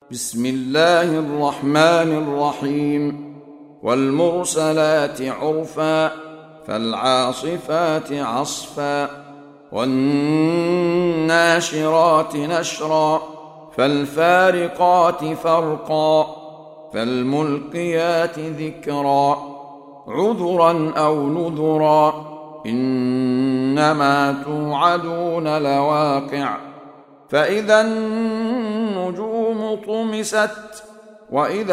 بسم الله الرحمن الرحيم والمرسلات عرفا فالعاصفات عصفا والناشرات نشرا فالفارقات فرقا فالملقيات ذكرا عذرا أو نذرا إنما توعدون لواقع فإذا النجوم طمست وإذا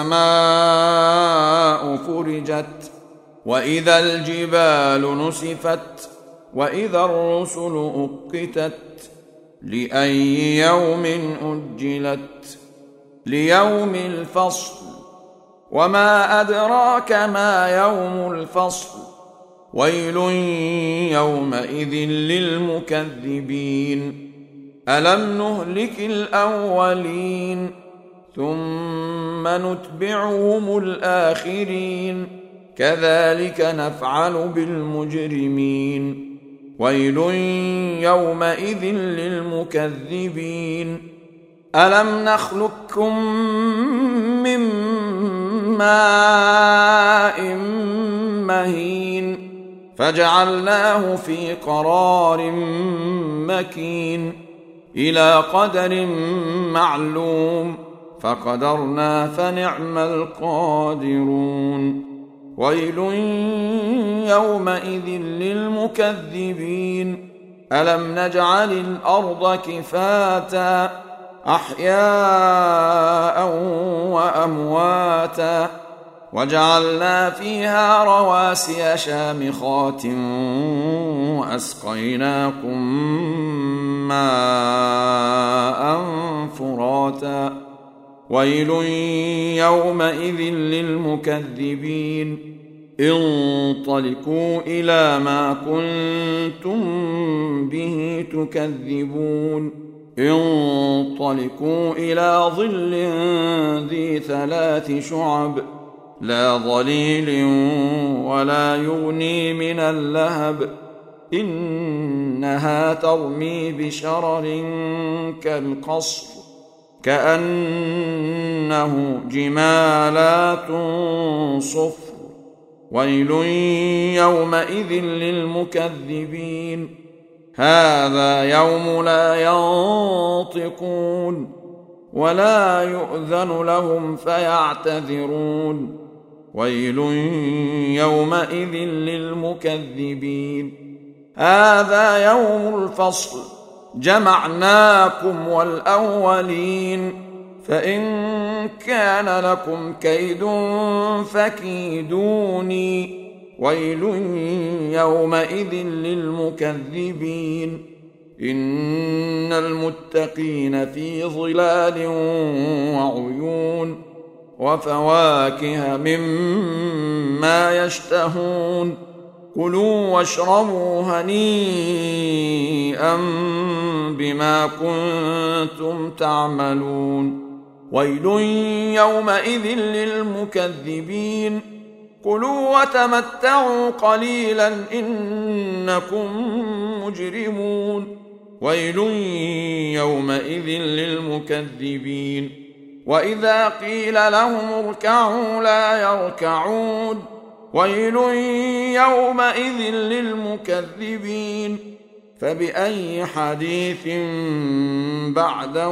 السماء فرجت وإذا الجبال نسفت وإذا الرسل أقتت لأي يوم أجلت ليوم الفصل وما أدراك ما يوم الفصل ويل يومئذ للمكذبين ألم نهلك الأولين ثم نتبعهم الآخرين كذلك نفعل بالمجرمين ويل يومئذ للمكذبين ألم نخلقكم من ماء مهين فجعلناه في قرار مكين إلى قدر معلوم فقدرنا فنعم القادرون ويل يومئذ للمكذبين ألم نجعل الأرض كفاتا أحياء وأمواتا وجعلنا فيها رواسي شامخات وأسقيناكم ماء فراتا ويل يومئذ للمكذبين انطلقوا إلى ما كنتم به تكذبون انطلقوا إلى ظل ذي 3 شعب لا ظليل ولا يغني من اللهب إنها ترمي بشرر كالقصر كأنه جمالات صفر ويل يومئذ للمكذبين هذا يوم لا ينطقون ولا يؤذن لهم فيعتذرون ويل يومئذ للمكذبين هذا يوم الفصل جمعناكم والأولين فإن كان لكم كيد فكيدوني ويل يومئذ للمكذبين إن المتقين في ظلال وعيون وفواكه مما يشتهون كلوا واشربوا هنيئا بما كنتم تعملون ويل يومئذ للمكذبين كلوا وتمتعوا قليلا إنكم مجرمون ويل يومئذ للمكذبين وإذا قيل لهم اركعوا لا يركعون ويل يومئذ للمكذبين فبأي حديث بعده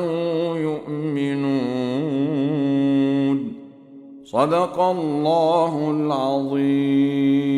يؤمنون صدق الله العظيم.